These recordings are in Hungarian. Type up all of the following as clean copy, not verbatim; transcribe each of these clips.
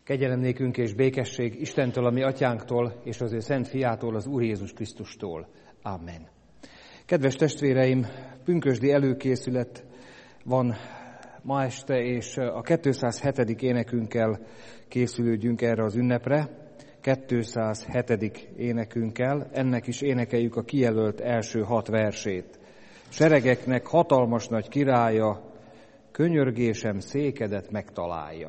Kegyelem nékünk és békesség Istentől, a mi atyánktól, és az ő szent fiától, az Úr Jézus Krisztustól. Amen. Kedves testvéreim, pünkösdi előkészület van ma este, és a 207. énekünkkel készülődjünk erre az ünnepre. 207. énekünkkel, ennek is énekeljük a kijelölt első 6 versét. Seregeknek hatalmas nagy királya, könyörgésem székedet megtalálja.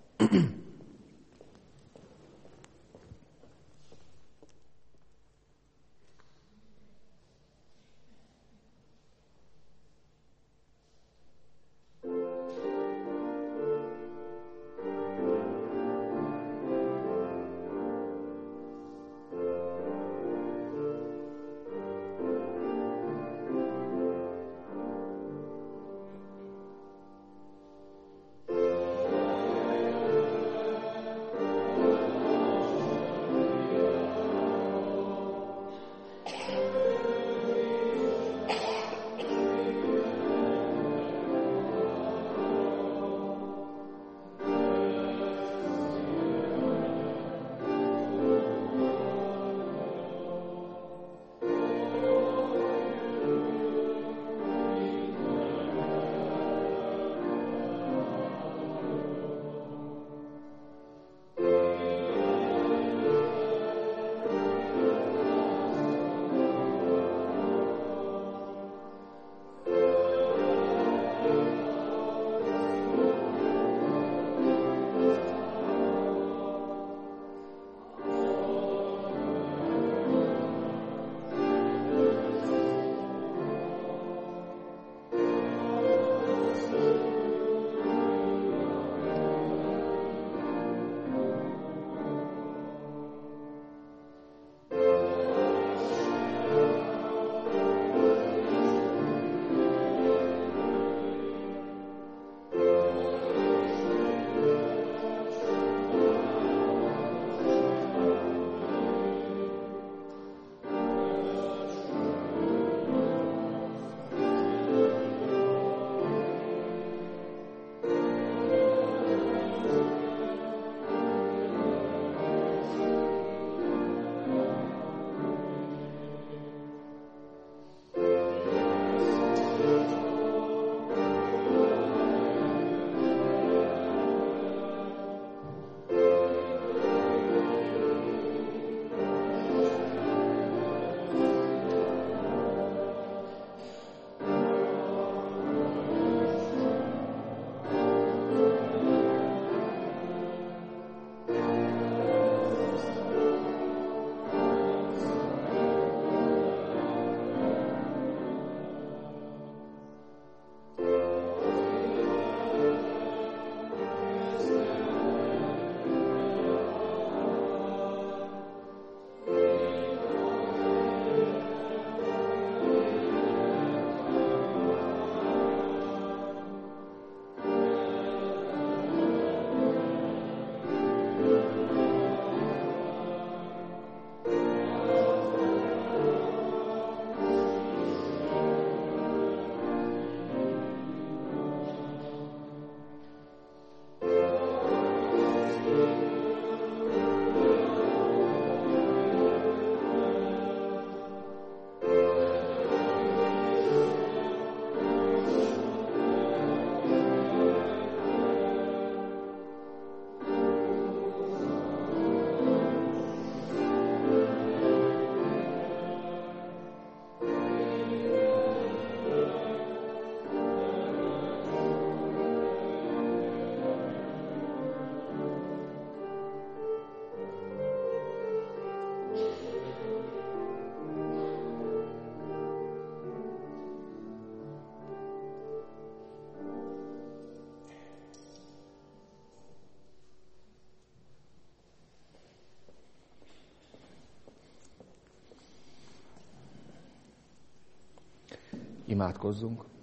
Imádkozzunk.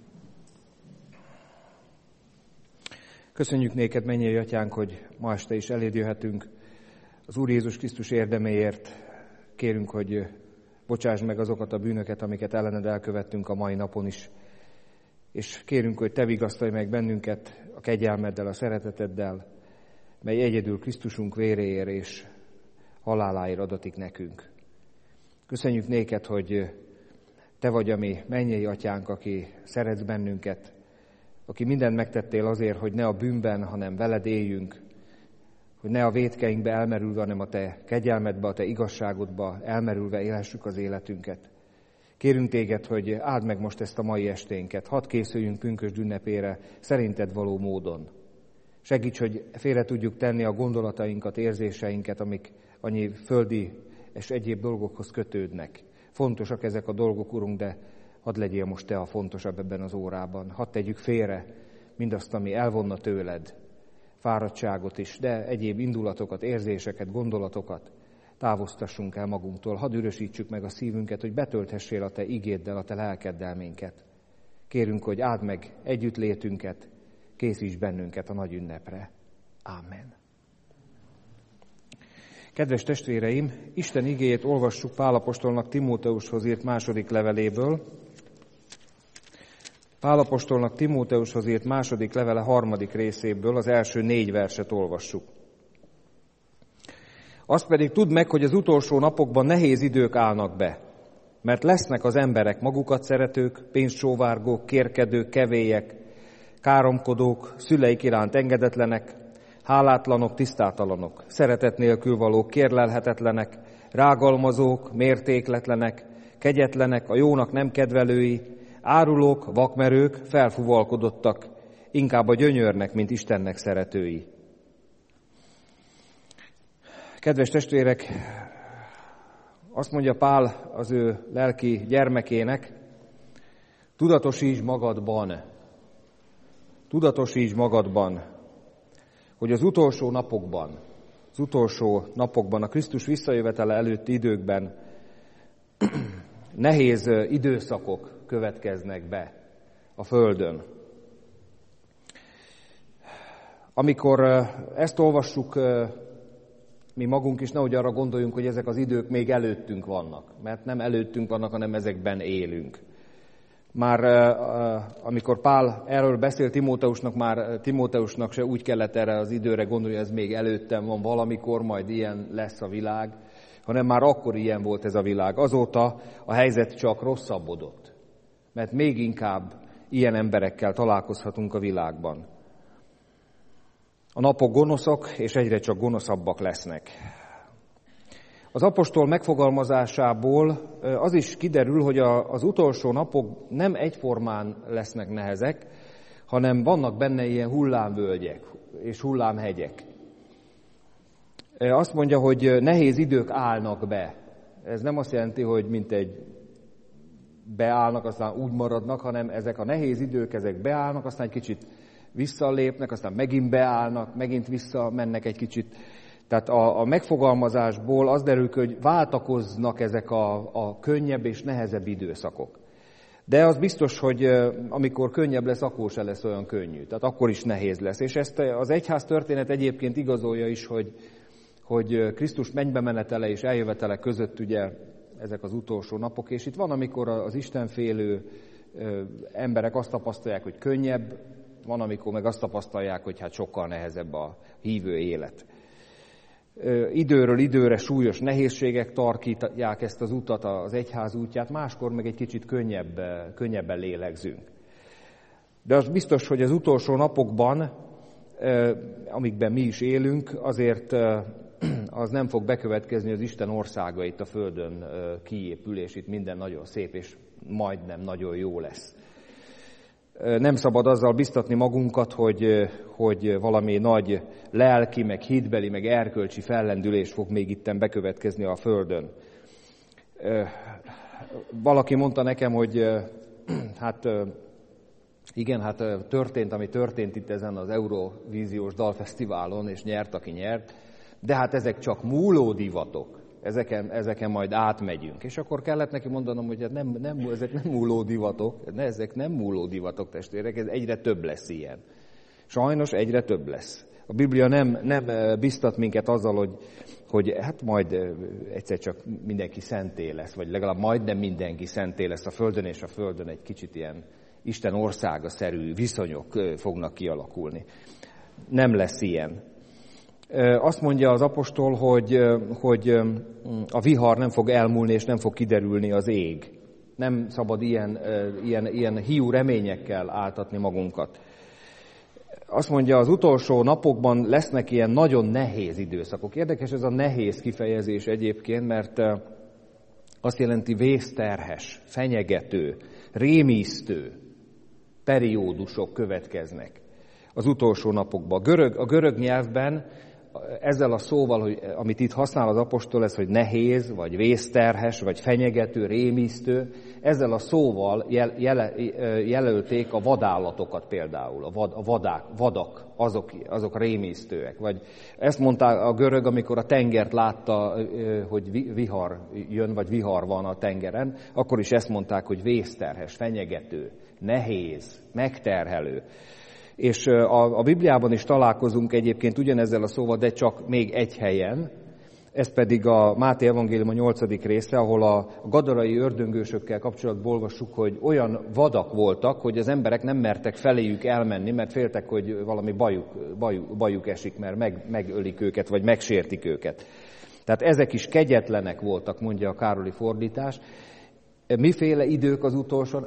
Köszönjük néked, mennyei atyánk, hogy ma este is eléd jöhetünk. Az Úr Jézus Krisztus érdeméért kérünk, hogy bocsáss meg azokat a bűnöket, amiket ellened elkövettünk a mai napon is. És kérünk, hogy te vigasztalj meg bennünket a kegyelmeddel, a szereteteddel. mely egyedül Krisztusunk véréért és haláláért adatik nekünk. Köszönjük néked, hogy te vagy a mi mennyei atyánk, aki szeretsz bennünket, aki mindent megtettél azért, hogy ne a bűnben, hanem veled éljünk, hogy ne a vétkeinkbe elmerülve, hanem a te kegyelmedbe, a te igazságodba elmerülve élhessük az életünket. Kérünk téged, hogy áld meg most ezt a mai esténket, hadd készüljünk pünkösd ünnepére szerinted való módon. Segíts, hogy félre tudjuk tenni a gondolatainkat, érzéseinket, amik annyi földi és egyéb dolgokhoz kötődnek. Fontosak ezek a dolgok, Urunk, de hadd legyél most te a fontosabb ebben az órában. Hadd tegyük félre mindazt, ami elvonna tőled, fáradtságot is, de egyéb indulatokat, érzéseket, gondolatokat távoztassunk el magunktól. Hadd üresítsük meg a szívünket, hogy betölthessél a te igéddel, a te lelkeddel minket. Kérünk, hogy áld meg együttlétünket, készíts bennünket a nagy ünnepre. Ámen. Kedves testvéreim, Isten igéjét olvassuk Pál apostolnak Timóteushoz írt második leveléből. Pál apostolnak Timóteushoz írt második levele 3. részéből az első 4 verset olvassuk. Azt pedig tudd meg, hogy az utolsó napokban nehéz idők állnak be, mert lesznek az emberek magukat szeretők, pénzsóvárgók, kérkedők, kevélyek, káromkodók, szüleik iránt engedetlenek, hálátlanok, tisztátalanok, szeretet nélkül valók, kérlelhetetlenek, rágalmazók, mértékletlenek, kegyetlenek, a jónak nem kedvelői, árulók, vakmerők, felfuvalkodottak, inkább a gyönyörnek, mint Istennek szeretői. Kedves testvérek, azt mondja Pál az ő lelki gyermekének, tudatosíts magadban, hogy az utolsó napokban, a Krisztus visszajövetele előtti időkben nehéz időszakok következnek be a Földön. Amikor ezt olvassuk, mi magunk is nehogy arra gondoljunk, hogy ezek az idők még előttünk vannak, mert nem előttünk vannak, hanem ezekben élünk. Már amikor Pál erről beszél Timóteusnak, már Timóteusnak se úgy kellett erre az időre gondolni, hogy ez még előttem van valamikor, majd ilyen lesz a világ, hanem már akkor ilyen volt ez a világ. Azóta a helyzet csak rosszabbodott, mert még inkább ilyen emberekkel találkozhatunk a világban. A napok gonoszak, és egyre csak gonoszabbak lesznek. Az apostol megfogalmazásából az is kiderül, hogy az utolsó napok nem egyformán lesznek nehezek, hanem vannak benne ilyen hullámvölgyek és hullámhegyek. Azt mondja, hogy nehéz idők állnak be. Ez nem azt jelenti, hogy mintegy beállnak, aztán úgy maradnak, hanem ezek a nehéz idők, ezek beállnak, aztán egy kicsit visszalépnek, aztán megint beállnak, megint visszamennek egy kicsit. Tehát a megfogalmazásból az derül ki, hogy váltakoznak ezek a könnyebb és nehezebb időszakok. De az biztos, hogy amikor könnyebb lesz, akkor se lesz olyan könnyű. Tehát akkor is nehéz lesz. És ezt az egyház történet egyébként igazolja is, hogy Krisztus mennybe menetele és eljövetele között ugye ezek az utolsó napok. És itt van, amikor az istenfélő emberek azt tapasztalják, hogy könnyebb, van, amikor meg azt tapasztalják, hogy hát sokkal nehezebb a hívő élet. Időről időre súlyos nehézségek tarkítják ezt az utat, az egyház útját, máskor meg egy kicsit könnyebben lélegzünk. De az biztos, hogy az utolsó napokban, amikben mi is élünk, azért az nem fog bekövetkezni, az Isten országa itt a Földön kiépül, és itt minden nagyon szép, és majdnem nagyon jó lesz. Nem szabad azzal biztatni magunkat, hogy valami nagy lelki, meg hitbeli, meg erkölcsi fellendülés fog még itten bekövetkezni a Földön. Valaki mondta nekem, hogy igen, történt, ami történt itt ezen az Eurovíziós Dalfesztiválon, és nyert, aki nyert, de hát ezek csak múló divatok. Ezeken majd átmegyünk. És akkor kellett neki mondanom, hogy ezek nem múló divatok, ezek nem múló divatok, testvérek, ez egyre több lesz ilyen. Sajnos egyre több lesz. A Biblia nem biztat minket azzal, hogy hát majd egyszer csak mindenki szenté lesz, vagy legalább majdnem mindenki szenté lesz a Földön, és a Földön egy kicsit ilyen Isten országa-szerű viszonyok fognak kialakulni. Nem lesz ilyen. Azt mondja az apostol, hogy a vihar nem fog elmúlni, és nem fog kiderülni az ég. Nem szabad ilyen hiú reményekkel áltatni magunkat. Azt mondja, az utolsó napokban lesznek ilyen nagyon nehéz időszakok. Érdekes ez a nehéz kifejezés egyébként, mert azt jelenti vészterhes, fenyegető, rémisztő periódusok következnek az utolsó napokban. A görög nyelvben ezzel a szóval, amit itt használ az apostol, ez, hogy nehéz, vagy vészterhes, vagy fenyegető, rémisztő, ezzel a szóval jelölték a vadállatokat például, a vadak, azok rémisztőek. Vagy ezt mondta a görög, amikor a tengert látta, hogy vihar jön, vagy vihar van a tengeren, akkor is ezt mondták, hogy vészterhes, fenyegető, nehéz, megterhelő. És a Bibliában is találkozunk egyébként ugyanezzel a szóval, de csak még egy helyen. Ez pedig a Máté evangélium a 8. része, ahol a gadarai ördöngősökkel kapcsolatban olvassuk, hogy olyan vadak voltak, hogy az emberek nem mertek feléjük elmenni, mert féltek, hogy valami bajuk esik, mert megölik őket, vagy megsértik őket. Tehát ezek is kegyetlenek voltak, mondja a Károli fordítás. Miféle idők az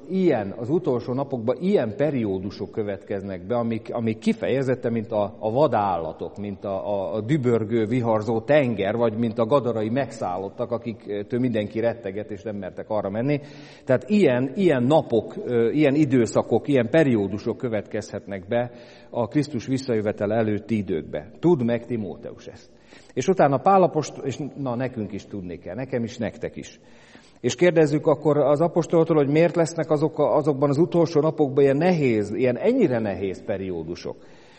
utolsó napokban ilyen periódusok következnek be, amik kifejezetten, mint a vadállatok, mint a dübörgő, viharzó tenger, vagy mint a gadarai megszállottak, akiktől mindenki retteget, és nem mertek arra menni. Tehát ilyen napok, ilyen időszakok, ilyen periódusok következhetnek be a Krisztus visszajövetele előtti időkbe. Tudd meg, Timóteus, ezt. És utána Pál apostol, és nekünk is tudni kell, nekem is, nektek is. És kérdezzük akkor az apostoltól, hogy miért lesznek azokban az utolsó napokban ilyen ennyire nehéz periódusok.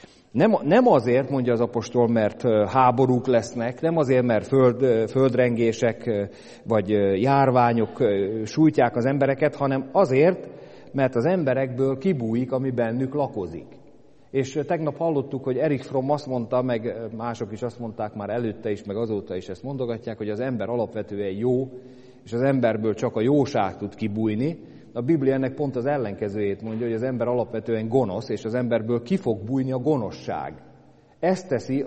Nem azért, mondja az apostol, mert háborúk lesznek, nem azért, mert földrengések vagy járványok sújtják az embereket, hanem azért, mert az emberekből kibújik, ami bennük lakozik. És tegnap hallottuk, hogy Erich Fromm azt mondta, meg mások is azt mondták már előtte is, meg azóta is ezt mondogatják, hogy az ember alapvetően jó, és az emberből csak a jóság tud kibújni. A Biblia ennek pont az ellenkezőjét mondja, hogy az ember alapvetően gonosz, és az emberből ki fog bújni a gonoszság. Ezt teszi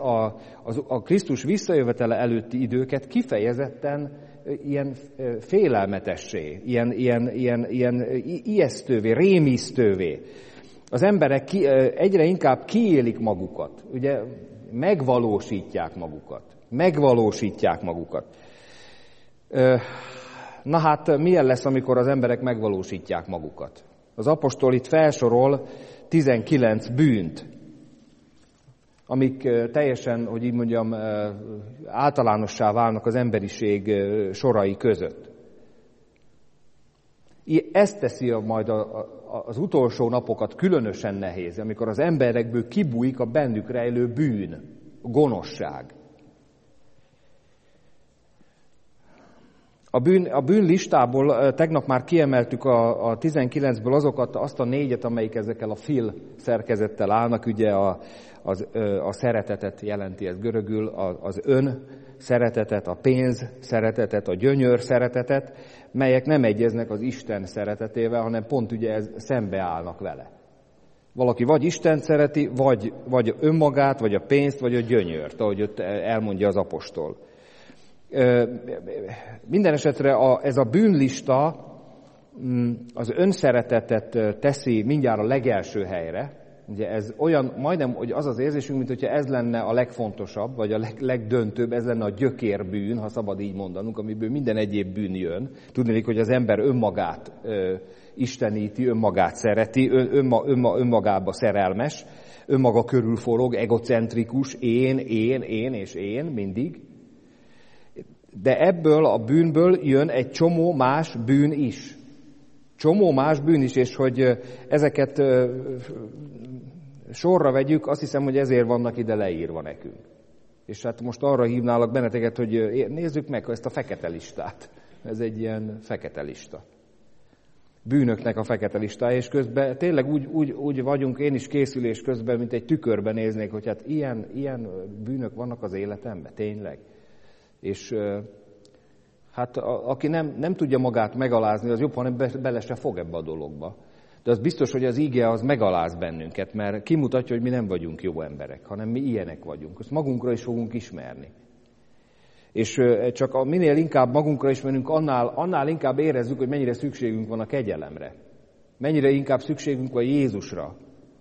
a Krisztus visszajövetele előtti időket kifejezetten ilyen félelmetessé, ilyen ijesztővé, rémisztővé. Az emberek egyre inkább kiélik magukat, ugye megvalósítják magukat. Na hát, milyen lesz, amikor az emberek megvalósítják magukat? Az apostol itt felsorol 19 bűnt, amik teljesen, hogy így mondjam, általánossá válnak az emberiség sorai között. Ezt teszi majd az utolsó napokat különösen nehéz, amikor az emberekből kibújik a bennük rejlő bűn, a gonoszság. A bűn listából tegnap már kiemeltük a 19-ből azt a 4, amelyik ezekkel a fil szerkezettel állnak, ugye a szeretetet jelenti ez görögül, az ön szeretetet, a pénz szeretetet, a gyönyör szeretetet, melyek nem egyeznek az Isten szeretetével, hanem pont ugye ez szembeállnak vele. Valaki vagy Istent szereti, vagy önmagát, vagy a pénzt, vagy a gyönyört, ahogy ott elmondja az apostol. Minden esetre ez a bűnlista az önszeretetet teszi mindjárt a legelső helyre. Ugye ez olyan, majdnem, hogy az az érzésünk, mint hogyha ez lenne a legfontosabb, vagy a legdöntőbb, ez lenne a gyökérbűn, ha szabad így mondanunk, amiből minden egyéb bűn jön. Tudnék, hogy az ember önmagát isteníti, önmagát szereti, önmagába szerelmes, önmaga körül forog, egocentrikus, én és én mindig. De ebből a bűnből jön egy csomó más bűn is. És hogy ezeket sorra vegyük, azt hiszem, hogy ezért vannak ide leírva nekünk. És hát most arra hívnálak benneteket, hogy nézzük meg ezt a fekete listát. Ez egy ilyen fekete lista. Bűnöknek a fekete listája, és közben tényleg úgy vagyunk, én is készülés közben, mint egy tükörben néznék, hogy hát ilyen bűnök vannak az életemben, tényleg. És hát aki nem tudja magát megalázni, az jobb, hanem bele se fog ebbe a dologba. De az biztos, hogy az íge az megaláz bennünket, mert kimutatja, hogy mi nem vagyunk jó emberek, hanem mi ilyenek vagyunk. Ezt magunkra is fogunk ismerni. És csak minél inkább magunkra ismerünk, annál inkább érezzük, hogy mennyire szükségünk van a kegyelemre. Mennyire inkább szükségünk van Jézusra.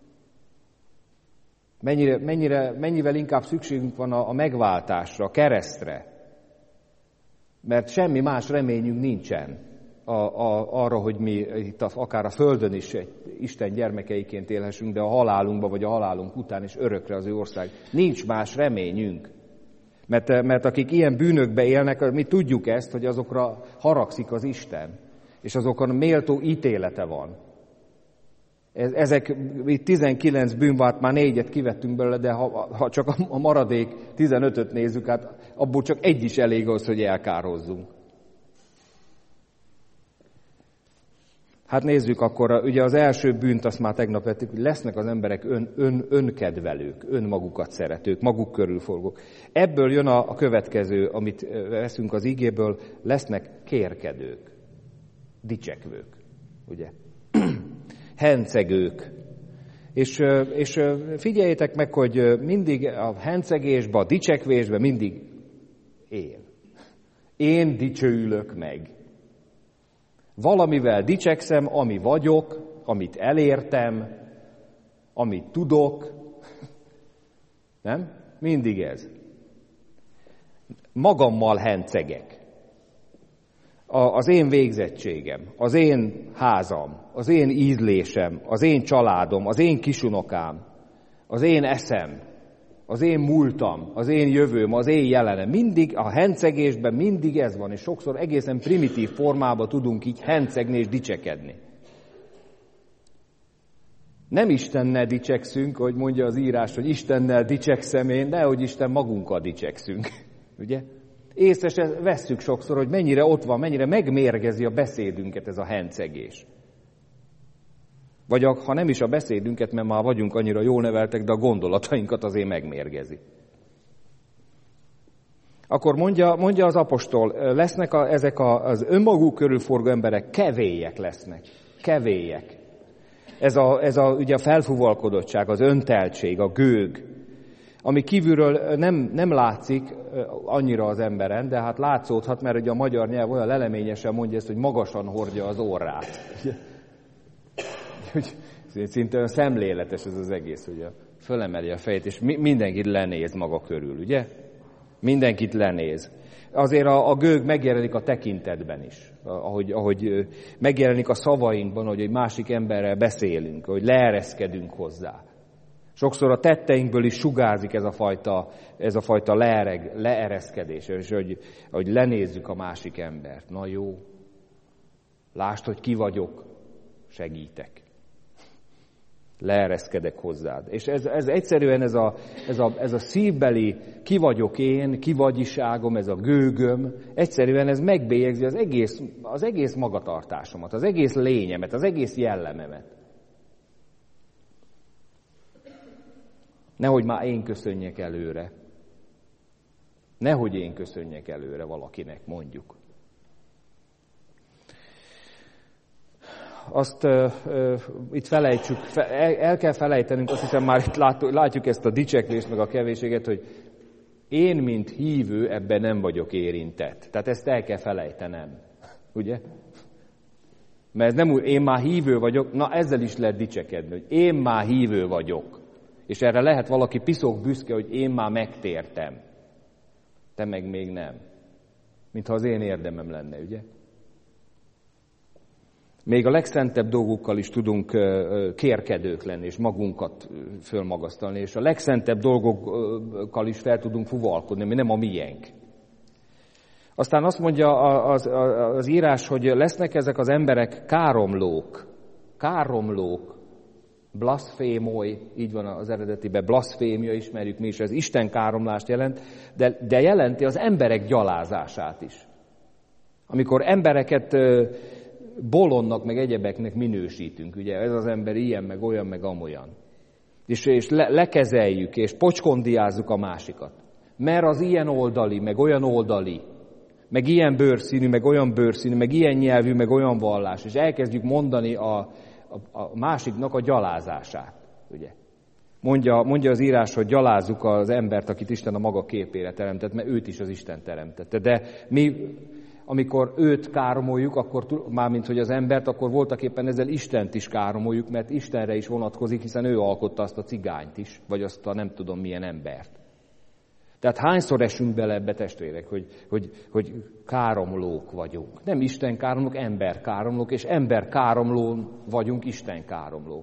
Mennyivel inkább szükségünk van a megváltásra, a keresztre. Mert semmi más reményünk nincsen arra, hogy mi itt akár a Földön is Isten gyermekeiként élhessünk, de a halálunkban vagy a halálunk után is örökre az ő ország. Nincs más reményünk. Mert akik ilyen bűnökbe élnek, mi tudjuk ezt, hogy azokra haragszik az Isten, és azokon méltó ítélete van. Ezek itt 19 bűnvált, már 4-et kivettünk belőle, de ha csak a maradék 15-öt nézzük, hát abból csak egy is elég az, hogy elkározzunk. Hát nézzük akkor, ugye az első bűnt azt már tegnap vettük, hogy lesznek az emberek önkedvelők, önmagukat szeretők, maguk körül forgók. Ebből jön a következő, amit veszünk az igéből, lesznek kérkedők, dicsekvők, ugye? Hencegők. És figyeljétek meg, hogy mindig a hencegésben, a dicsekvésben mindig él. Én dicsőülök meg. Valamivel dicsekszem, ami vagyok, amit elértem, amit tudok. Nem? Mindig ez. Magammal hencegek. Az én végzettségem, az én házam, az én ízlésem, az én családom, az én kisunokám, az én eszem, az én múltam, az én jövőm, az én jelenem. Mindig a hencegésben mindig ez van, és sokszor egészen primitív formában tudunk így hencegni és dicsekedni. Nem Istennel dicsekszünk, hogy mondja az írás, hogy Istennel dicsekszem én, de hogy Isten magunkkal dicsekszünk. Ugye? Észre se vesszük sokszor, hogy mennyire ott van, mennyire megmérgezi a beszédünket ez a hencegés. Vagy ha nem is a beszédünket, mert már vagyunk annyira jól neveltek, de a gondolatainkat azért megmérgezi. Akkor mondja az apostol, lesznek ezek az önmaguk körül forgó emberek, kevélyek lesznek. Kevélyek. Ez ugye a felfúvalkodottság, az önteltség, a gőg, ami kívülről nem látszik annyira az emberen, de hát látszódhat, mert ugye a magyar nyelv olyan leleményesen mondja ezt, hogy magasan hordja az orrát. Szinte olyan szemléletes ez az egész, hogy fölemeli a fejét, és mindenkit lenéz maga körül, ugye? Mindenkit lenéz. Azért a gőg megjelenik a tekintetben is, ahogy megjelenik a szavainkban, hogy egy másik emberrel beszélünk, hogy leereszkedünk hozzá. Sokszor a tetteinkből is sugárzik ez a fajta leereszkedés, és hogy lenézzük a másik embert. Na jó, lásd, hogy ki vagyok, segítek. Leereszkedek hozzád. És ez egyszerűen ez a szívbeli ki vagyok én, ki vagyiságom, ez a gőgöm, egyszerűen ez megbélyegzi az egész magatartásomat, az egész lényemet, az egész jellememet. Nehogy már én köszönjek előre. Nehogy én köszönjek előre valakinek, mondjuk. Azt itt felejtsük, el kell felejtenünk, azt hiszem már itt látjuk ezt a dicseklést, meg a kevéséget, hogy én, mint hívő, ebben nem vagyok érintett. Tehát ezt el kell felejtenem, ugye? Mert ez nem úgy, én már hívő vagyok, na ezzel is lehet dicsekedni, hogy én már hívő vagyok. És erre lehet valaki piszok büszke, hogy én már megtértem. Te meg még nem. Mintha az én érdemem lenne, ugye? Még a legszentebb dolgokkal is tudunk kérkedők lenni, és magunkat fölmagasztalni, és a legszentebb dolgokkal is fel tudunk fuvalkodni, ami nem a miénk. Aztán azt mondja az írás, hogy lesznek ezek az emberek káromlók, blaszfémoi, így van az eredetiben, blaszfémia, ismerjük mi is, ez Isten káromlást jelent, de jelenti az emberek gyalázását is. Amikor embereket bolondnak, meg egyebeknek minősítünk, ugye ez az ember ilyen, meg olyan, meg amolyan. És lekezeljük, és pocskondiázzuk a másikat. Mert az ilyen oldali, meg olyan oldali, meg ilyen bőrszínű, meg olyan bőrszínű, meg ilyen nyelvű, meg olyan vallás, és elkezdjük mondani a másiknak a gyalázását. Ugye? Mondja az írás, hogy gyalázzuk az embert, akit Isten a maga képére teremtett, mert őt is az Isten teremtette. De mi, amikor őt káromoljuk, akkor mármint, hogy az embert, akkor voltaképpen ezzel Istent is káromoljuk, mert Istenre is vonatkozik, hiszen ő alkotta azt a cigányt is, vagy azt a nem tudom milyen embert. Tehát hányszor esünk bele ebbe, testvérek, hogy káromlók vagyunk. Nem Isten káromlók, ember káromlók, és ember káromlón vagyunk Isten káromlók.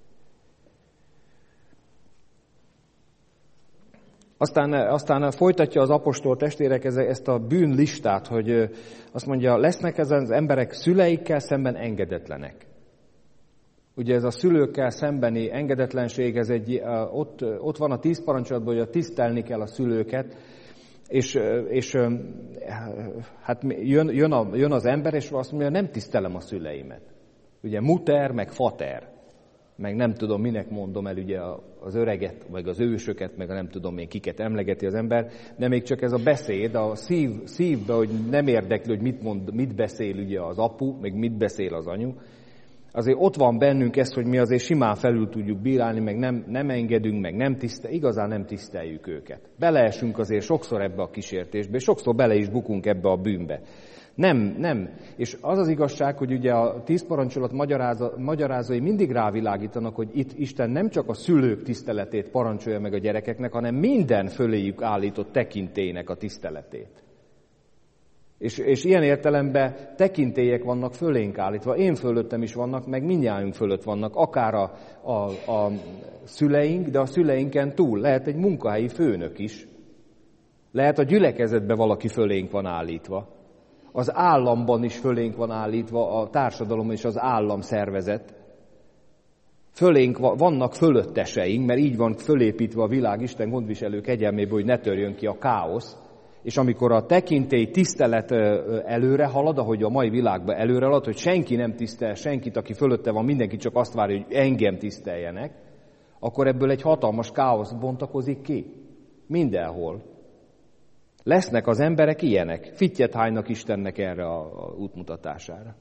Aztán folytatja az apostol testvérek ezt a bűnlistát, hogy azt mondja, lesznek ezen az emberek szüleikkel szemben engedetlenek. Ugye ez a szülőkkel szembeni engedetlenség, ez ott van a 10 parancsolatban, hogy tisztelni kell a szülőket, és hát jön az ember, és azt mondja, nem tisztelem a szüleimet. Ugye muter, meg fater, meg nem tudom, minek mondom el ugye az öreget, meg az ősöket, meg nem tudom még kiket emlegeti az ember, de még csak ez a beszéd, a szívbe, hogy nem érdekli, hogy mit beszél ugye az apu, meg mit beszél az anyu. Azért ott van bennünk ez, hogy mi azért simán felül tudjuk bírálni, meg nem engedünk, meg igazán nem tiszteljük őket. Beleesünk azért sokszor ebbe a kísértésbe, és sokszor bele is bukunk ebbe a bűnbe. Nem. És az az igazság, hogy ugye a 10 parancsolat magyarázói mindig rávilágítanak, hogy itt Isten nem csak a szülők tiszteletét parancsolja meg a gyerekeknek, hanem minden föléjük állított tekintélynek a tiszteletét. És ilyen értelemben tekintélyek vannak fölénk állítva, én fölöttem is vannak, meg mindnyájunk fölött vannak, akár a szüleink, de a szüleinken túl. Lehet egy munkahelyi főnök is. Lehet a gyülekezetben valaki fölénk van állítva. Az államban is fölénk van állítva, a társadalom és az állam szervezet. Fölénk vannak fölötteseink, mert így van fölépítve a világ Isten gondviselő kegyelméből, hogy ne törjön ki a káosz. És amikor a tekintély tisztelet előre halad, ahogy a mai világban előre halad, hogy senki nem tisztel senkit, aki fölötte van, mindenki csak azt várja, hogy engem tiszteljenek, akkor ebből egy hatalmas káosz bontakozik ki. Mindenhol. Lesznek az emberek ilyenek. Fittyet hánynak Istennek erre a útmutatására.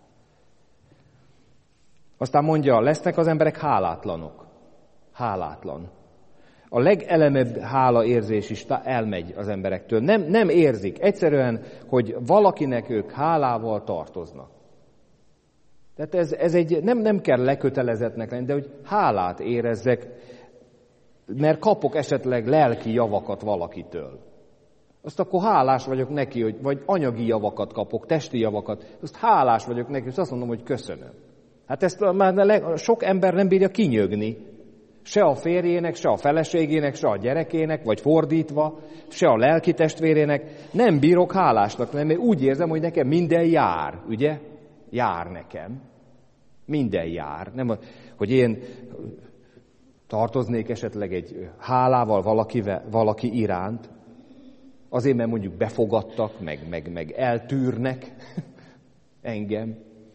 Aztán mondja, lesznek az emberek hálátlanok. Hálátlan. A legelemebb hálaérzés is elmegy az emberektől. Nem érzik egyszerűen, hogy valakinek ők hálával tartoznak. Tehát ez nem kell lekötelezettnek lenni, de hogy hálát érezzek, mert kapok esetleg lelki javakat valakitől. Azt akkor hálás vagyok neki, vagy anyagi javakat kapok, testi javakat, azt hálás vagyok neki, és azt mondom, hogy köszönöm. Hát ezt már sok ember nem bírja kinyögni. Se a férjének, se a feleségének, se a gyerekének, vagy fordítva, se a lelki testvérének nem bírok hálásnak lenni, mert úgy érzem, hogy nekem minden jár, ugye? Jár nekem. Minden jár. Nem, hogy én tartoznék esetleg egy hálával valaki iránt, azért, mert mondjuk befogadtak, meg eltűrnek engem.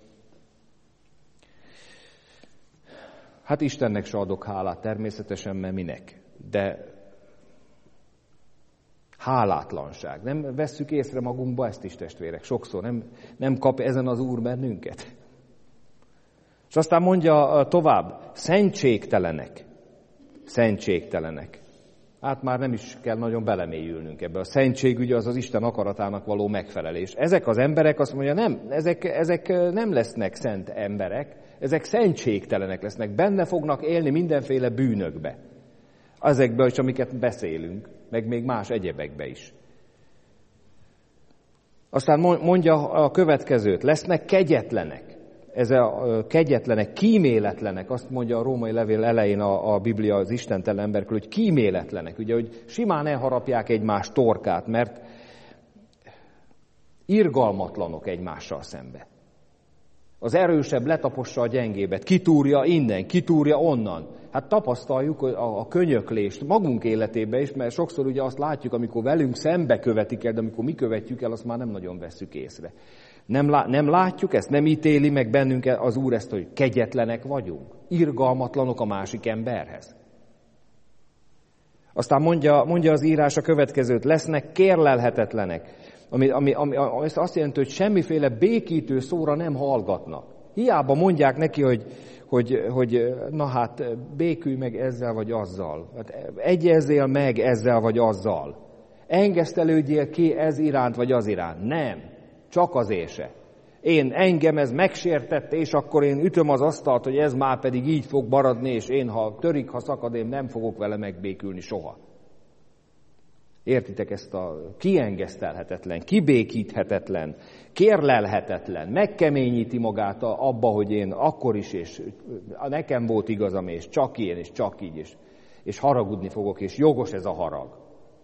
Hát Istennek se adok hálát természetesen, mert minek. De hálátlanság. Nem vesszük észre magunkba ezt is, testvérek. Sokszor nem kap ezen az Úr bennünket. És aztán mondja tovább, szentségtelenek. Szentségtelenek. Hát már nem is kell nagyon belemélyülnünk ebbe. A szentség ugye az Isten akaratának való megfelelés. Ezek az emberek azt mondja, nem, ezek nem lesznek szent emberek, ezek szentségtelenek lesznek, benne fognak élni mindenféle bűnökbe. Ezekből is, amiket beszélünk, meg még más egyebekbe is. Aztán mondja a következőt, lesznek kegyetlenek. Ez a kegyetlenek, kíméletlenek, azt mondja a római levél elején a Biblia az istentelen emberekről, hogy kíméletlenek, ugye, hogy simán elharapják egymás torkát, mert irgalmatlanok egymással szembe. Az erősebb letapossa a gyengébet, kitúrja innen, kitúrja onnan. Hát tapasztaljuk a könyöklést magunk életében is, mert sokszor ugye azt látjuk, amikor velünk szembe követik el, de amikor mi követjük el, azt már nem nagyon vesszük észre. Nem látjuk ezt, nem ítéli meg bennünket az Úr ezt, hogy kegyetlenek vagyunk, irgalmatlanok a másik emberhez. Aztán mondja az írás a következőt, lesznek kérlelhetetlenek, ami azt jelenti, hogy semmiféle békítő szóra nem hallgatnak. Hiába mondják neki, hogy na hát békülj meg ezzel vagy azzal. Hát egyezzél meg ezzel vagy azzal. Engesztelődjél ki ez iránt vagy az iránt. Nem, csak azért se. Engem ez megsértette, és akkor én ütöm az asztalt, hogy ez már pedig így fog maradni, és én, ha törik, ha szakad, én nem fogok vele megbékülni soha. Értitek ezt a kiengesztelhetetlen, kibékíthetetlen, kérlelhetetlen, megkeményíti magát abba, hogy én akkor is, és nekem volt igazam, és csak ilyen, és csak így, és haragudni fogok, és jogos ez a harag.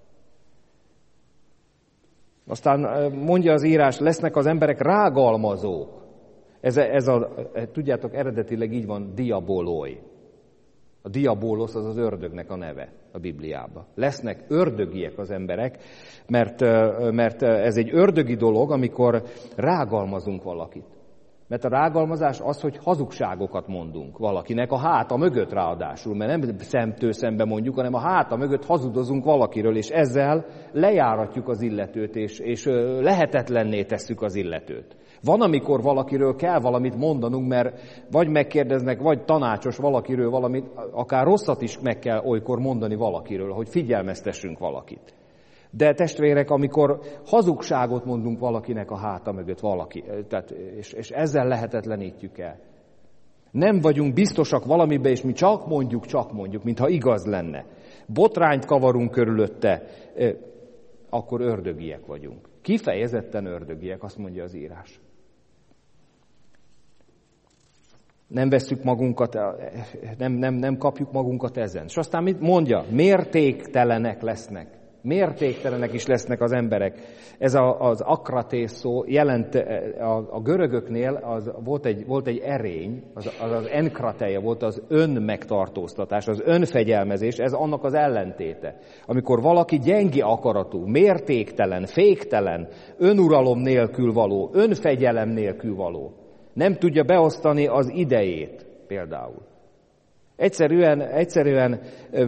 Aztán mondja az írás, lesznek az emberek rágalmazók. Tudjátok, eredetileg így van, diaboloi. A diabólosz az ördögnek a neve a Bibliában. Lesznek ördögiek az emberek, mert ez egy ördögi dolog, amikor rágalmazunk valakit. Mert a rágalmazás az, hogy hazugságokat mondunk valakinek a háta mögött ráadásul, mert nem szemtől szembe mondjuk, hanem a háta mögött hazudozunk valakiről, és ezzel lejáratjuk az illetőt, és lehetetlenné tesszük az illetőt. Van, amikor valakiről kell valamit mondanunk, mert vagy megkérdeznek, vagy tanácsos valakiről valamit, akár rosszat is meg kell olykor mondani valakiről, hogy figyelmeztessünk valakit. De testvérek, amikor hazugságot mondunk valakinek a háta mögött és ezzel lehetetlenítjük el. Nem vagyunk biztosak valamiben, és mi csak mondjuk, mintha igaz lenne. Botrányt kavarunk körülötte, akkor ördögiek vagyunk. Kifejezetten ördögiek, azt mondja az írás. Nem vesszük magunkat, nem kapjuk magunkat ezen. És aztán mit mondja? Mértéktelenek lesznek. Mértéktelenek is lesznek az emberek. Ez az akratész szó jelent a görögöknél, volt egy erény, az enkrateia volt az önmegtartóztatás, az önfegyelmezés, ez annak az ellentéte. Amikor valaki gyenge akaratú, mértéktelen, féktelen, önuralom nélkül való, önfegyelem nélkül való, nem tudja beosztani az idejét például. Egyszerűen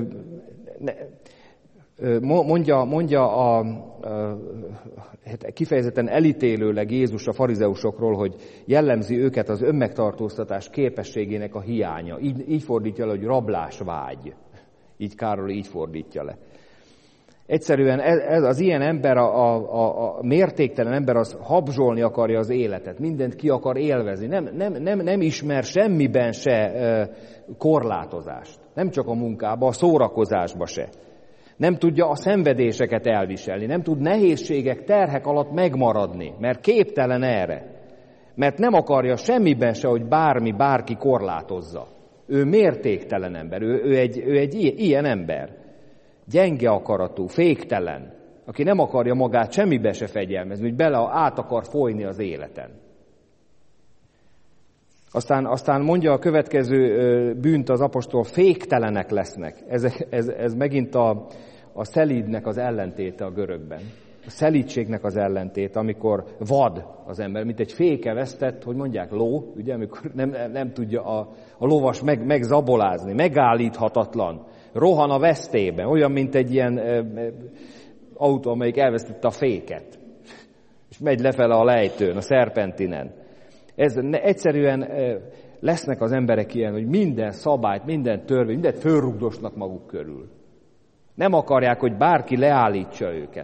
mondja kifejezetten elítélőleg Jézus a farizeusokról, hogy jellemzi őket az önmegtartóztatás képességének a hiánya. Így fordítja le, hogy rablásvágy. Így Károly így fordítja le. Egyszerűen ez az ilyen ember, a mértéktelen ember, az habzsolni akarja az életet, mindent ki akar élvezni, nem ismer semmiben se korlátozást, nem csak a munkában, a szórakozásban se. Nem tudja a szenvedéseket elviselni, nem tud nehézségek, terhek alatt megmaradni, mert képtelen erre. Mert nem akarja semmiben se, hogy bárki korlátozza. Ő mértéktelen ember, ő egy ilyen ember. Gyenge akaratú, féktelen, aki nem akarja magát semmibe se fegyelmezni, hogy át akar folyni az életen. Aztán mondja a következő bűnt az apostol, féktelenek lesznek. Ez megint a szelídnek az ellentéte a görögben. A szelídségnek az ellentéte, amikor vad az ember, mint egy fékevesztett, hogy mondják, ló, ugye, amikor nem tudja a lovas megzabolázni, megállíthatatlan, rohan a vesztében, olyan, mint egy ilyen autó, amelyik elvesztette a féket, és megy lefele a lejtőn, a szerpentinen. Egyszerűen lesznek az emberek ilyen, hogy minden szabályt, minden törvény, mindent fölrugdosnak maguk körül. Nem akarják, hogy bárki leállítsa őket.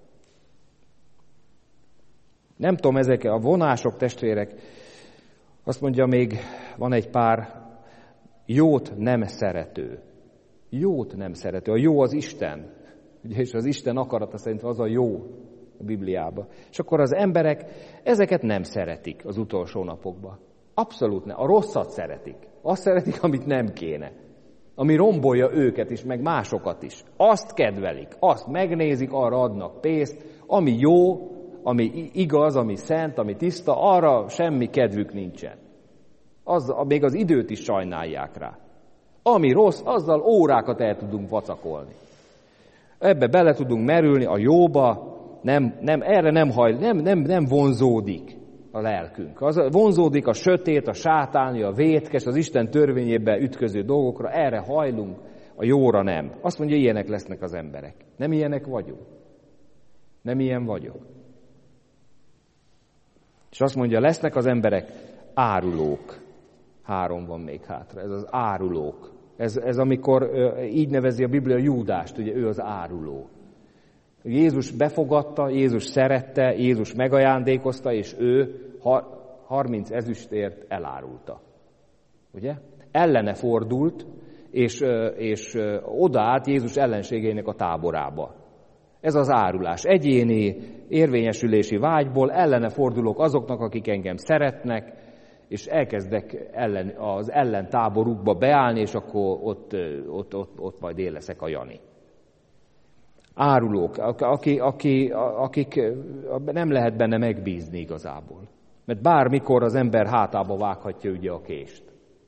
Nem tudom, ezek a vonások, testvérek, azt mondja, még van egy pár, jót nem szerető. Jót nem szerető. A jó az Isten. Ugye, és az Isten akarata szerint az a jó a Bibliában. És akkor az emberek ezeket nem szeretik az utolsó napokban. Abszolút nem. A rosszat szeretik. Azt szeretik, amit nem kéne. Ami rombolja őket is, meg másokat is. Azt kedvelik, azt megnézik, arra adnak pénzt, ami jó, ami igaz, ami szent, ami tiszta, arra semmi kedvük nincsen. Még az időt is sajnálják rá. Ami rossz, azzal órákat el tudunk vacakolni. Ebbe bele tudunk merülni, a jóba, erre nem vonzódik a lelkünk. Vonzódik a sötét, a sátáni, a vétkes, az Isten törvényében ütköző dolgokra, erre hajlunk, a jóra nem. Azt mondja, ilyenek lesznek az emberek. Nem ilyenek vagyunk. Nem ilyen vagyok. És azt mondja, lesznek az emberek árulók. 3 van még hátra, ez az árulók. Ez amikor így nevezi a Biblia Júdást, ugye ő az áruló. Jézus befogadta, Jézus szerette, Jézus megajándékozta, és ő 30 ezüstért elárulta. Ugye? Ellene fordult, és odaállt Jézus ellenségeinek a táborába. Ez az árulás. Egyéni érvényesülési vágyból ellene fordulok azoknak, akik engem szeretnek, és elkezdek az ellentáborukba beállni, és akkor ott majd én leszek a Jani. Árulók, akik nem lehet benne megbízni igazából. Mert bármikor az ember hátába vághatja ugye a kést.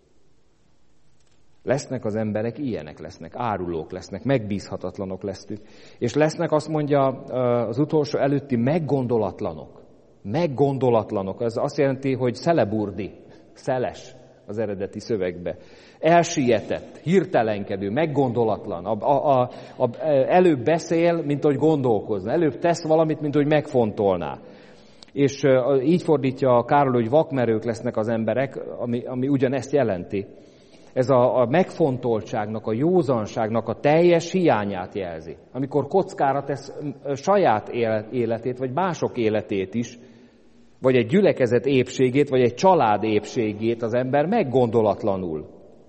Lesznek az emberek, ilyenek lesznek, árulók lesznek, megbízhatatlanok lesznek. És lesznek, azt mondja az utolsó előtti, meggondolatlanok. Meggondolatlanok, ez azt jelenti, hogy szeleburdi, szeles az eredeti szövegbe. Elsietett, hirtelenkedő, meggondolatlan. Előbb beszél, mint hogy gondolkozna. Előbb tesz valamit, mint hogy megfontolná. És így fordítja Károly, hogy vakmerők lesznek az emberek, ami ugyanezt jelenti. Ez a megfontoltságnak, a józanságnak a teljes hiányát jelzi. Amikor kockára tesz saját életét, vagy mások életét is, vagy egy gyülekezet épségét, vagy egy család épségét az ember meggondolatlanul.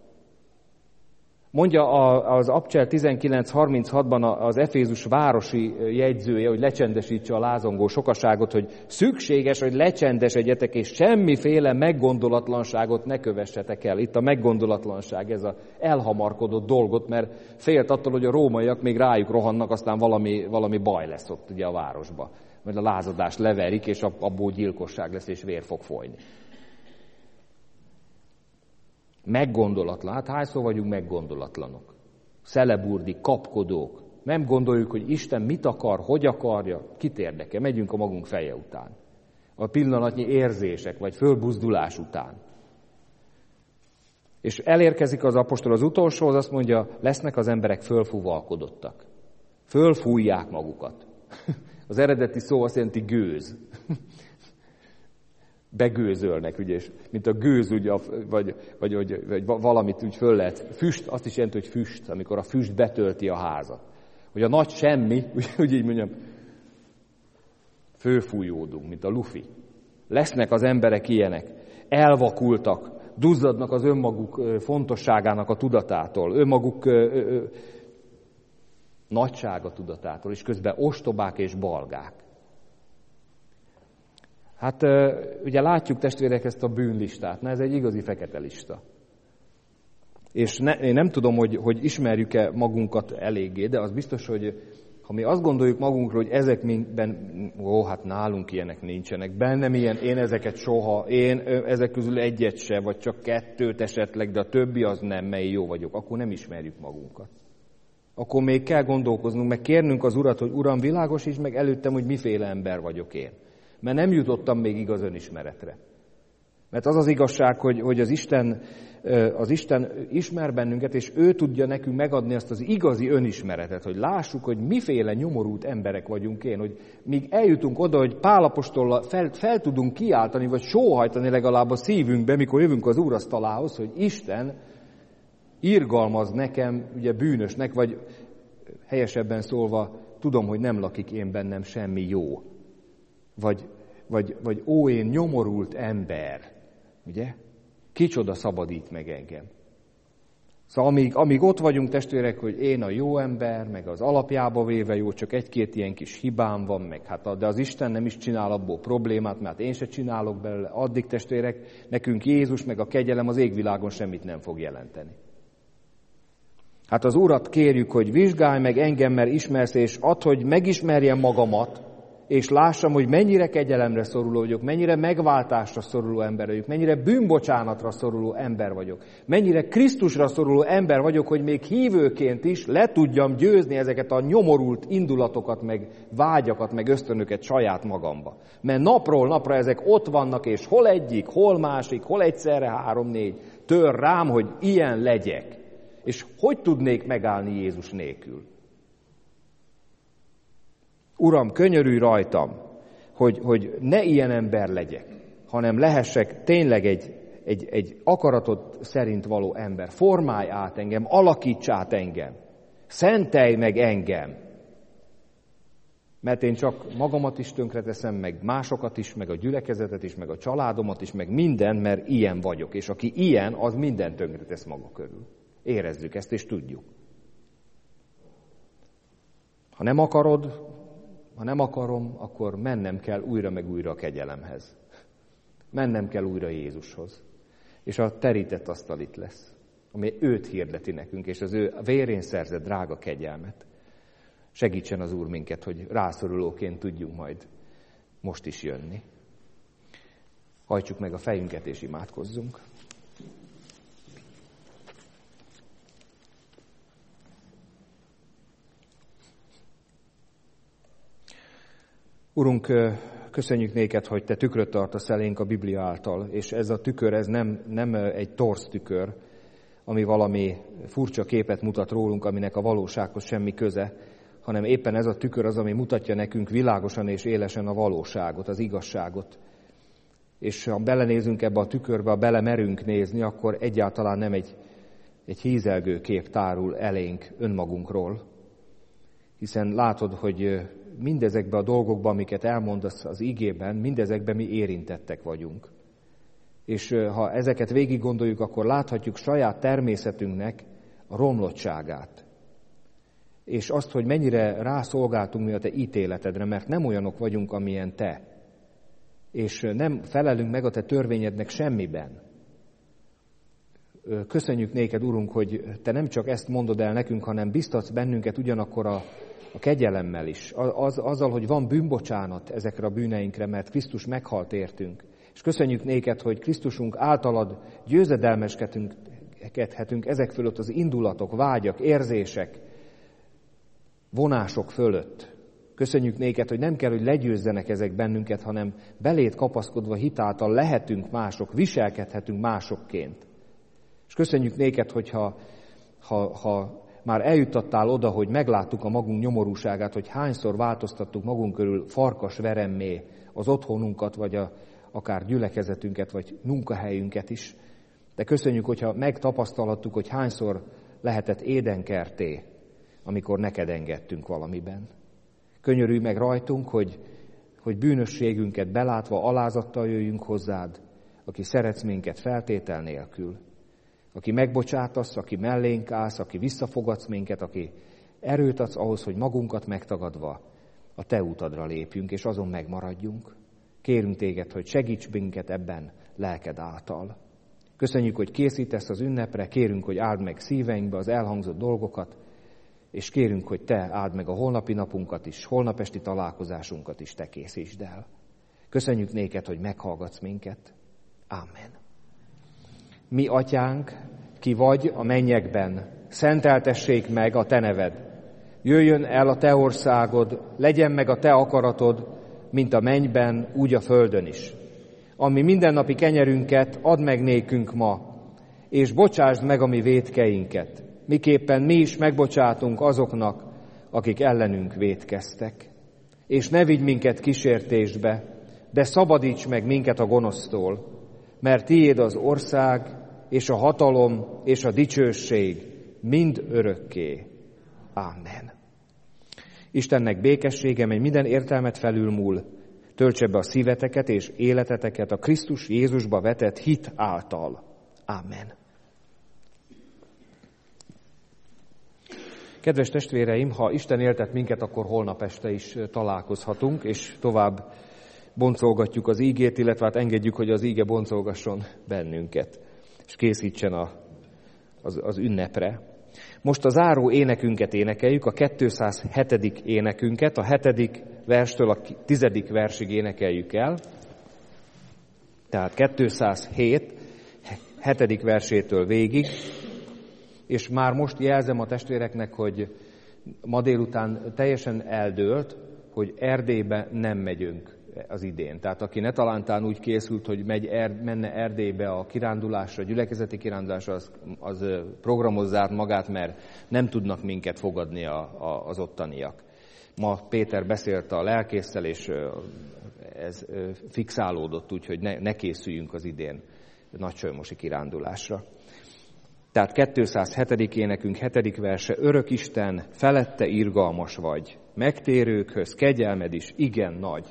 Mondja az Abcsel 19.36-ban az Efézus városi jegyzője, hogy lecsendesítse a lázongó sokaságot, hogy szükséges, hogy lecsendesedjetek, és semmiféle meggondolatlanságot ne kövessetek el. Itt a meggondolatlanság, ez az elhamarkodott dolgot, mert félt attól, hogy a rómaiak még rájuk rohannak, aztán valami baj lesz ott ugye a városba. Mert a lázadást leverik, és abból gyilkosság lesz, és vér fog folyni. Meggondolatlan. Hát hányszor vagyunk meggondolatlanok? Szeleburdi, kapkodók. Nem gondoljuk, hogy Isten mit akar, hogy akarja, kit érdekel. Megyünk a magunk feje után. A pillanatnyi érzések, vagy fölbuzdulás után. És elérkezik az apostol az utolsóhoz, azt mondja, lesznek az emberek fölfúvalkodottak. Fölfújják magukat. Az eredeti szó azt jelenti gőz. Begőzölnek, ugye, mint a gőz, ugye, vagy valamit úgy föl lehet. Füst, azt is jelenti, hogy füst, amikor a füst betölti a házat. Hogy a nagy semmi, úgy így mondjam, fölfújódunk, mint a lufi. Lesznek az emberek ilyenek, elvakultak, duzzadnak az önmaguk fontosságának a tudatától, önmaguk nagysága tudatától, és közben ostobák és balgák. Hát ugye látjuk, testvérek, ezt a bűnlistát, na ez egy igazi fekete lista. És én nem tudom, hogy ismerjük-e magunkat eléggé, de az biztos, hogy ha mi azt gondoljuk magunkról, hogy ezekben, hát nálunk ilyenek nincsenek, bennem ilyen, én ezeket soha, én ezek közül egyet se, vagy csak 2 esetleg, de a többi az nem, mely jó vagyok, akkor nem ismerjük magunkat. Akkor még kell gondolkoznunk, meg kérnünk az Urat, hogy Uram, világosíts meg előttem, hogy miféle ember vagyok én. Mert nem jutottam még igaz önismeretre. Mert az az igazság, hogy az Isten ismer bennünket, és ő tudja nekünk megadni azt az igazi önismeretet, hogy lássuk, hogy miféle nyomorult emberek vagyunk én, hogy míg eljutunk oda, hogy Pál apostollal fel tudunk kiáltani, vagy sóhajtani legalább a szívünkbe, mikor jövünk az úrasztalához, hogy Isten irgalmaz nekem, ugye bűnösnek, vagy helyesebben szólva, tudom, hogy nem lakik én bennem semmi jó. Vagy ó, én nyomorult ember, ugye? Kicsoda szabadít meg engem. Szóval amíg ott vagyunk, testvérek, hogy én a jó ember, meg az alapjába véve jó, csak 1-2 ilyen kis hibám van, meg hát, de az Isten nem is csinál abból problémát, mert én se csinálok belőle, addig, testvérek, nekünk Jézus meg a kegyelem az égvilágon semmit nem fog jelenteni. Hát az Urat kérjük, hogy vizsgálj meg engem, mert ismersz, és add, hogy megismerjem magamat, és lássam, hogy mennyire kegyelemre szoruló vagyok, mennyire megváltásra szoruló ember vagyok, mennyire bűnbocsánatra szoruló ember vagyok, mennyire Krisztusra szoruló ember vagyok, hogy még hívőként is le tudjam győzni ezeket a nyomorult indulatokat, meg vágyakat, meg ösztönöket saját magamba. Mert napról napra ezek ott vannak, és hol egyik, hol másik, hol egyszerre 3-4 tör rám, hogy ilyen legyek. És hogy tudnék megállni Jézus nélkül? Uram, könyörülj rajtam, hogy ne ilyen ember legyek, hanem lehessek tényleg egy akaratod szerint való ember. Formálj át engem, alakíts át engem. Szentelj meg engem. Mert én csak magamat is tönkreteszem, meg másokat is, meg a gyülekezetet is, meg a családomat is, meg minden, mert ilyen vagyok. És aki ilyen, az mindent tönkretesz maga körül. Érezzük ezt, és tudjuk. Ha nem akarod, ha nem akarom, akkor mennem kell újra meg újra a kegyelemhez. Mennem kell újra Jézushoz. És a terített asztal itt lesz, ami őt hirdeti nekünk, és az ő vérén szerzett drága kegyelmet. Segítsen az Úr minket, hogy rászorulóként tudjunk majd most is jönni. Hajtsuk meg a fejünket és imádkozzunk. Urunk, köszönjük néked, hogy te tükröt tartasz elénk a Biblia által, és ez a tükör, ez nem egy torz tükör, ami valami furcsa képet mutat rólunk, aminek a valósághoz semmi köze, hanem éppen ez a tükör az, ami mutatja nekünk világosan és élesen a valóságot, az igazságot. És ha belenézünk ebbe a tükörbe, ha belemerünk nézni, akkor egyáltalán nem egy hízelgő kép tárul elénk önmagunkról. Hiszen látod, hogy mindezekben a dolgokban, amiket elmondasz az igében, mindezekben mi érintettek vagyunk. És ha ezeket végig gondoljuk, akkor láthatjuk saját természetünknek a romlottságát. És azt, hogy mennyire rászolgáltunk mi a te ítéletedre, mert nem olyanok vagyunk, amilyen te. És nem felelünk meg a te törvényednek semmiben. Köszönjük néked, Urunk, hogy te nem csak ezt mondod el nekünk, hanem biztatsz bennünket ugyanakkor a kegyelemmel is. Azzal, hogy van bűnbocsánat ezekre a bűneinkre, mert Krisztus meghalt értünk. És köszönjük néked, hogy Krisztusunk általad győzedelmeskedhetünk ezek fölött az indulatok, vágyak, érzések, vonások fölött. Köszönjük néked, hogy nem kell, hogy legyőzzenek ezek bennünket, hanem beléd kapaszkodva hitáltal lehetünk mások, viselkedhetünk másokként. És köszönjük néked, hogyha már eljuttattál oda, hogy megláttuk a magunk nyomorúságát, hogy hányszor változtattuk magunk körül farkas veremmé az otthonunkat, vagy akár gyülekezetünket, vagy munkahelyünket is. De köszönjük, hogyha megtapasztalhattuk, hogy hányszor lehetett édenkerté, amikor neked engedtünk valamiben. Könyörülj meg rajtunk, hogy bűnösségünket belátva alázattal jöjjünk hozzád, aki szeretsz minket feltétel nélkül. Aki megbocsátasz, aki mellénk állsz, aki visszafogadsz minket, aki erőt adsz ahhoz, hogy magunkat megtagadva a te útadra lépjünk, és azon megmaradjunk. Kérünk téged, hogy segíts minket ebben lelked által. Köszönjük, hogy készítesz az ünnepre, kérünk, hogy áld meg szíveinkbe az elhangzott dolgokat, és kérünk, hogy te áld meg a holnapi napunkat is, holnap esti találkozásunkat is te készítsd el. Köszönjük néked, hogy meghallgatsz minket. Ámen. Mi atyánk, ki vagy a mennyekben, szenteltessék meg a te neved. Jöjjön el a te országod, legyen meg a te akaratod, mint a mennyben, úgy a földön is. Ami mindennapi kenyerünket add meg nékünk ma, és bocsásd meg a mi vétkeinket, miképpen mi is megbocsátunk azoknak, akik ellenünk vétkeztek. És ne vigy minket kísértésbe, de szabadíts meg minket a gonosztól, mert tiéd az ország, és a hatalom, és a dicsőség mind örökké. Ámen. Istennek békessége, mely minden értelmet felülmúl, töltse be a szíveteket és életeteket a Krisztus Jézusba vetett hit által. Ámen. Kedves testvéreim, ha Isten éltet minket, akkor holnap este is találkozhatunk, és tovább boncolgatjuk az ígét, illetve hát engedjük, hogy az íge boncolgasson bennünket, és készítsen az ünnepre. Most a záró énekünket énekeljük, a 207. énekünket, a 7. verstől a 10. versig énekeljük el. Tehát 207, 7. versétől végig. És már most jelzem a testvéreknek, hogy ma délután teljesen eldőlt, hogy Erdélybe nem megyünk az idén. Tehát aki ne talántán úgy készült, hogy menne Erdélybe a kirándulásra, a gyülekezeti kirándulásra, az programozzát magát, mert nem tudnak minket fogadni az ottaniak. Ma Péter beszélt a lelkésszel, és ez fixálódott, úgyhogy ne készüljünk az idén nagysolymosi kirándulásra. Tehát 207. énekünk 7. verse, örök Isten, felette irgalmas vagy, megtérőkhöz kegyelmed is igen nagy.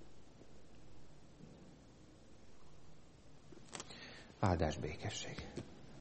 Áldás békesség.